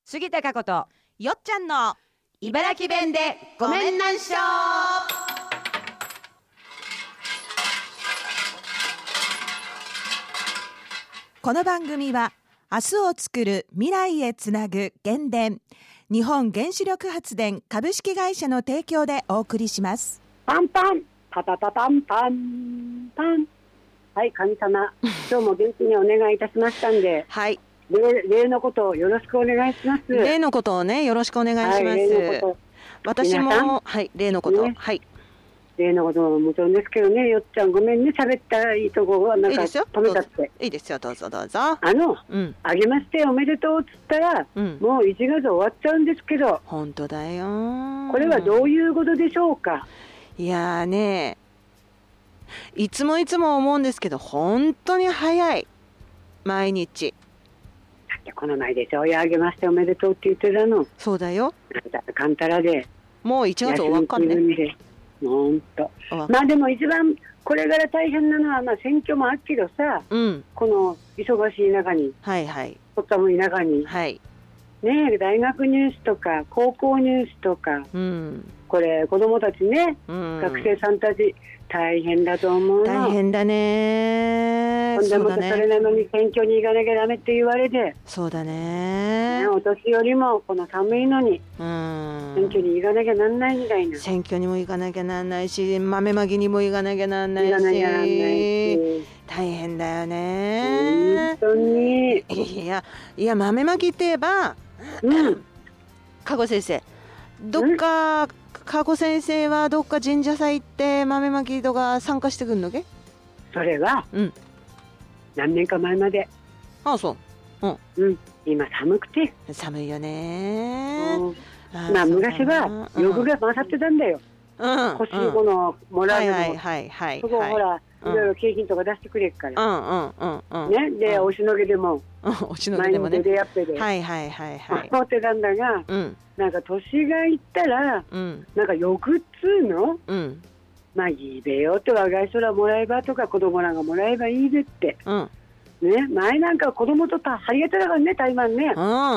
杉田佳子とよっちゃんの茨城弁でごめんなんしょー。 この番組は明日をつくる未来へつなぐ原電日本原子力発電株式会社の提供でお送りします。 パンパンパパパパンパンパン。はい、神様今日も元気にお願いいたしましたんで、 はい、 例のことをよろしくお願いします。 例のことをね、よろしくお願いします。 はい、例のこと私も、はい、例のこと、 ね、 はい、 例のことももちろんですけどね、よっちゃんごめんね、喋ったいいとこはなんか止めたって。 いいですよ、どうぞどうぞ。 あげましておめでとうっつったら、もう1月終わっちゃうんですけど、 本当だよ。 これはどういうことでしょうか。 いやーね、いつも思うんですけど、本当に早い。毎日だってこの前でしょ、あげましておめでとうって言ってたの。 そうだよ。 かんたらでもう1月終わっかんね。 ほんと。まあでも一番これから大変なのは、まあ選挙もあるけどさ、この忙しい中に、とったもい中に、ね、大学入試とか高校入試とか、これ子供たちね、学生さんたち大変だと思うの。大変だね。 でもそれなのに選挙に行かなきゃダメって言われて、 そうだね。 お年寄りもこの寒いのに選挙に行かなきゃなんないみたいな。 選挙にも行かなきゃなんないし、豆まきにも行かなきゃなんないし、大変だよね。 本当に。 いや豆まきって言えば、加護先生、どっか加護先生はどっか神社祭行って豆まきとか参加してくんのけ？ それは、何年か前まで。 ああ、そう。 今寒くて。 寒いよね。 まあ昔は欲が勝ってたんだよ。欲しいものをもらうのも、そこほらいろいろ景品とか出してくれるから。ね、でおしのげでも毎日出会ってで持ってたんだが、なんか年がいったらなんか欲っつうの。まあいいべよって若い人らもらえばとか子供らがもらえばいいでって、ね、前なんか子供と張り合ってたからね、台湾ね。だ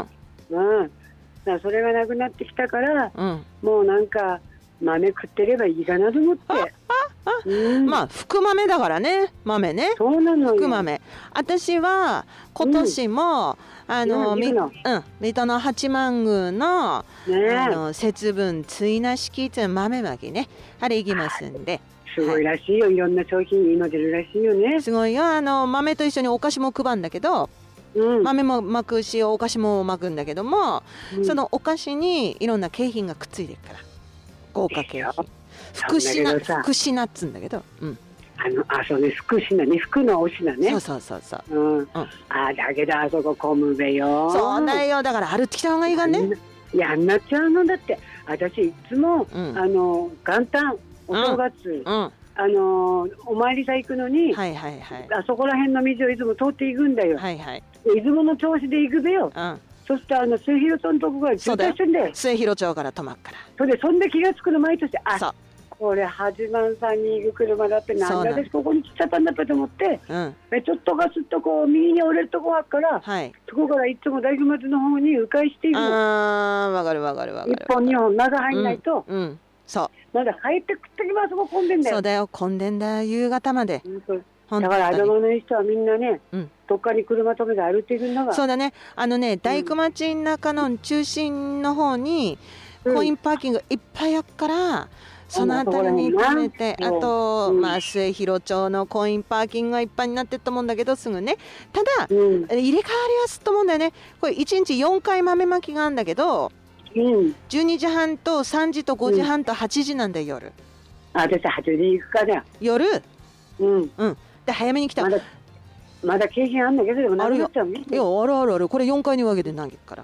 からそれがなくなってきたから、もうなんか豆食ってればいいかなと思って。 まあ福豆だからね、豆ね。そうなのよ。福豆。私は今年も水戸の八幡宮の節分追な式っていう豆まきね、あれ行きますんで。 すごいらしいよ、いろんな商品に今出るらしいよね。 すごいよ。豆と一緒にお菓子も配るんだけど、豆も巻くしお菓子も巻くんだけども、そのお菓子にいろんな景品がくっついてるから、豪華景品、福品っつうんだけど、 そうね、福品ね、福のお品ね。 そう。 だけどあそこ混むべよ。 そうだよ。だから歩ってきた方がいいがね。 やんなっちゃうのだって。私いつも元旦お正月お参りさ行くのに、あそこら辺の道をいつも通っていくんだよ。出雲の調子で行くべよ。そして末広町のとこが渋滞してんだよ。 末広町から止まっから。 そんで気がつくの毎年、これ八幡さんに行く車だって、なんで私ここに来ちゃったんだと思って、ちょっとがすっとこう右に折れるとこあるから、そこからいつも大工町の方に迂回しているの。 わかる。 1本2本中入んないと、まだ入ってくってきます。そこ混んでんだよ。 そうだよ、混んでんだよ、夕方まで。 だから頭のいい人はみんなね、どっかに車止めて歩いていくのが。 そうだね。大工町の中の中心の方にコインパーキングいっぱいあるから、そのあたりに止めて、あと末広町のコインパーキングがいっぱいになってると思うんだけど、すぐね。ただ入れ替わりはすると思うんだよね。これ1日4回豆まきがあるんだけど、12時半と3時と5時半と8時なんだよ、夜。 私8時行くかだよ。 夜。で早めに来た。 まだ景品あんだけど、でもなくなっちゃうね。 いや、ある。これ4回に分けて投げるから。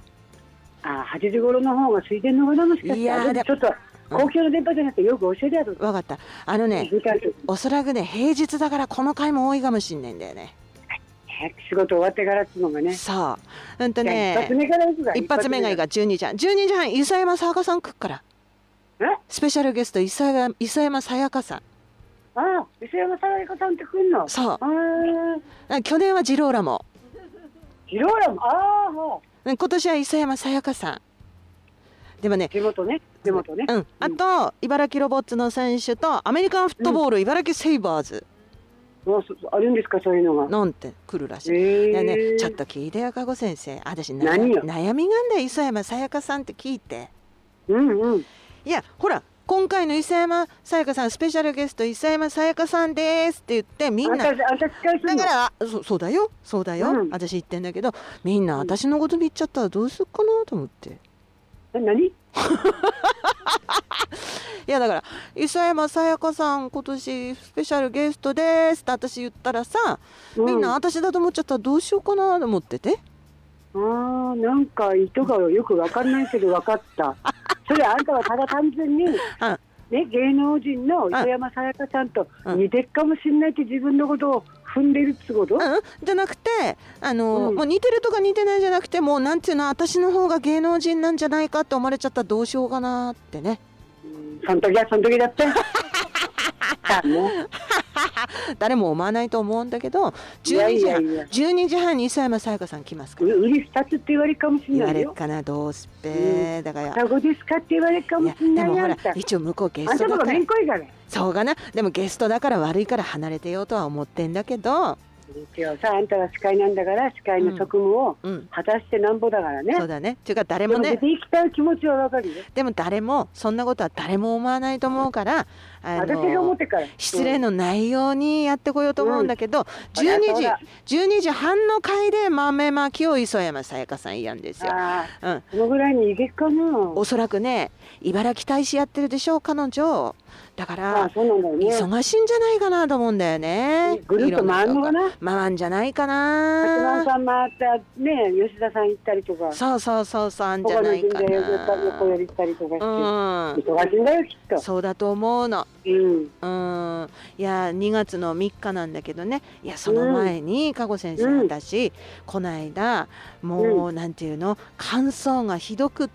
8時頃の方が空いてんのかな、もしかして。いやちょっと公共の電波じゃなくてよく教えてやる。 分かった。おそらくね、平日だからこの回も多いかもしんないんだよね。 仕事終わってからっつうのがね。 そう。一発目がいいが12時半。12時半、磯山さやかさん来っから。スペシャルゲスト、磯山さやかさん。 磯山さやかさんって来んの？ そう。去年はジローラも。 ジローラも、 今年は磯山さやかさん。でもね、 地元ね。 あと茨城ロボッツの選手とアメリカンフットボール、茨城セイバーズ。 あるんですか、そういうのが。 なんて来るらしい。ね、ちょっと聞いてよ、加護先生。私悩みがんだよ、磯山さやかさんって聞いて。いや、ほら、今回の磯山さやかさん、スペシャルゲスト磯山さやかさんですって言ってみんな。だからそうだよ、私言ってんだけど、みんな私のこと見ちゃったらどうするかなと思って。 何？いやだから磯山さやかさん今年スペシャルゲストですって私言ったらさ、みんな私だと思っちゃったらどうしようかなと思ってて。 なんか意図がよく分かんないけど分かった。それあんたはただ単純に、ね、芸能人の磯山さやかさんと似てるかもしれないって自分のことを踏んでるってこと？ じゃなくてもう似てるとか似てないじゃなくて、もうなんていうの、私の方が芸能人なんじゃないかって思われちゃったらどうしようかなってね。 その時だって誰も思わないと思うんだけど、12時半に磯山さやかさん来ますから。 うり二つって言われるかもしれないよ。 言われるかな、どうすっぺ、だから双子ですかって言われるかもしれないよ。 でもほら、一応向こうゲストだから。そうかな。でもゲストだから悪いから離れてようとは思ってんだけど、 一応さ、あんたが司会なんだから司会の職務を果たしてなんぼだからね。 そうだね。っていうか誰もね、 でも出ていきたい気持ちはわかるよ。でも誰もそんなことは誰も思わないと思うから、 私が思ってから失礼のないようにやってこようと思うんだけど、12時半の回で豆まきを磯山さやかさんやんですよ。 そのぐらいにいけっかな。 おそらくね、茨城大使やってるでしょ、彼女。だから忙しいんじゃないかなと思うんだよね。 ぐるっと回るのかな。 回んじゃないかな。 八幡さん回ったね、吉田さん行ったりとか。 そうあんじゃないかな。 横寄りしたりとかして、忙しいんだよきっと。 そうだと思うの。いや2月の3日なんだけどね。いやその前に加護先生、私この間もうなんていうの、乾燥がひどくって。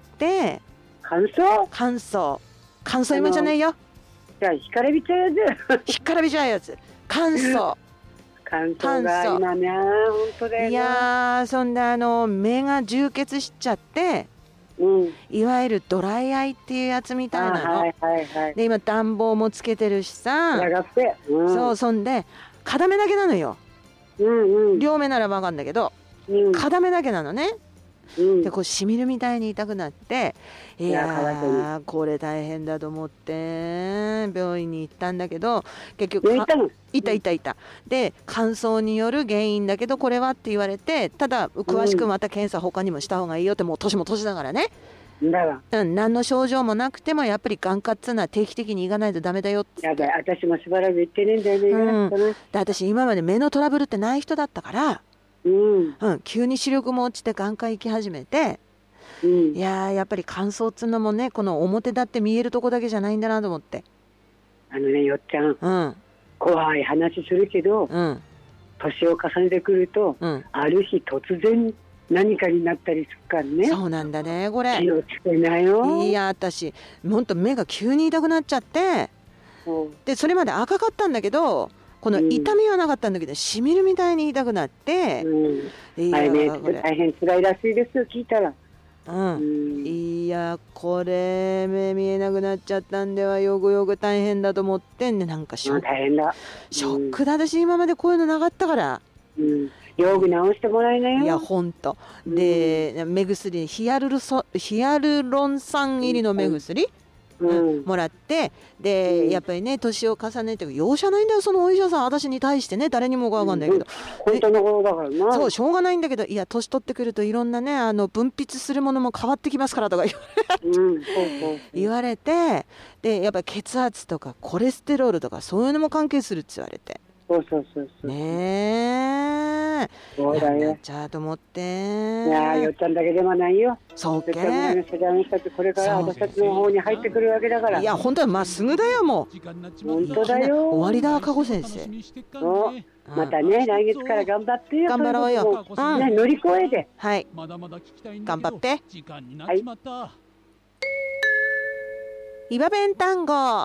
乾燥今じゃないよ。 じゃあ干からびちゃうやつ。乾燥が今ね、本当だよね。 いやそんで目が充血しちゃって、いわゆるドライアイっていうやつみたいなの。で今暖房もつけてるしさ、そう、そんで片目だけなのよ。両目なら分かんだけど、片目だけなのね。でこうしみるみたいに痛くなって、いやこれ大変だと思って病院に行ったんだけど、結局いたで乾燥による原因だけどこれはって言われて、ただ詳しくまた検査他にもした方がいいよって、もう年も年だからね。何の症状もなくてもやっぱり眼科っつうのは定期的に行かないとダメだよって。 やばい、私もしばらく行ってねえんだよね。 で私今まで目のトラブルってない人だったから、急に視力も落ちて眼科行き始めて、いややっぱり乾燥っつうのもね、この表だって見えるとこだけじゃないんだなと思って。 よっちゃん、怖い話するけど、年を重ねてくると、ある日突然何かになったりするからね。 そうなんだね、これ。 気をつけなよ。 いや私ほんと目が急に痛くなっちゃって、でそれまで赤かったんだけど、この痛みはなかったんだけど、しみるみたいに痛くなって、 大変辛いらしいですよ、聞いたら。 いやこれ目見えなくなっちゃったんではよく大変だと思ってんで、なんかショックだ。私今までこういうのなかったから。 用具直してもらえないよ。 いやほんとで、目薬ヒアルロン酸入りの目薬もらって、でやっぱりね年を重ねて容赦ないんだよ、そのお医者さん私に対してね。誰にも分かんないけど、 本当のことだからな。 そうしょうがないんだけど、いや年取ってくるといろんなね分泌するものも変わってきますからとか言われて、でやっぱり血圧とかコレステロールとかそういうのも関係するって言われて。ねえ、 そうだよ。 じゃあと思って。 いやよっちゃんだけではないよ。 そうけ。 これから私たちの方に入ってくるわけだから。 いや本当はまっすぐだよ、もう。 本当だよ。 終わりだ、加護先生。 またね、来月から頑張ってよ。 頑張ろうよ。 乗り越えて。 はい。頑張って。 はい。 岩弁単語。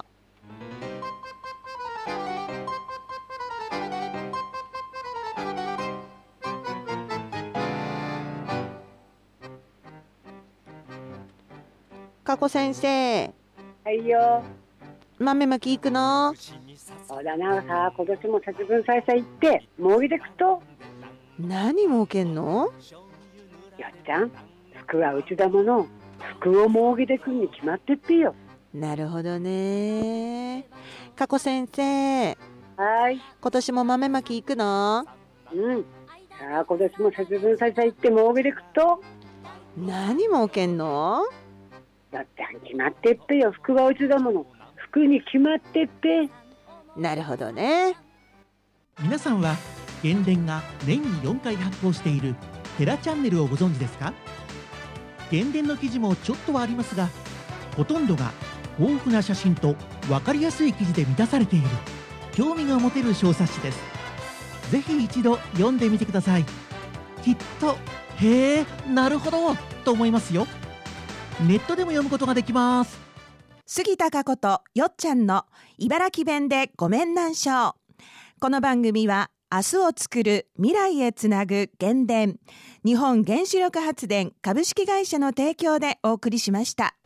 かこ先生。 はいよ。 豆まき行くの？ そうだなさ、今年も節分祭祭行ってもぎでくと。 何もうけんの？ よっちゃん、福はうちだもの。福をもぎでくんに決まってっぴよ。 なるほどね。かこ先生。 はい。 今年も豆まき行くの？ うん。さあ今年も節分祭祭行ってもぎでくと。 何もうけんの？ よっちゃん決まってっぺよ。福はうちだもの。福に決まってっぺ。 なるほどね。 皆さんは原電が年に4回発行しているテラチャンネルをご存知ですか？原電の記事もちょっとはありますが、ほとんどが豊富な写真と分かりやすい記事で満たされている興味が持てる小冊子です。ぜひ一度読んでみてください。きっとへえ、なるほどと思いますよ。ネットでも読むことができます。 杉田佳子とよっちゃんの茨城弁でごめんなんしょう。この番組は明日をつくる未来へつなぐ原電、日本原子力発電株式会社の提供でお送りしました。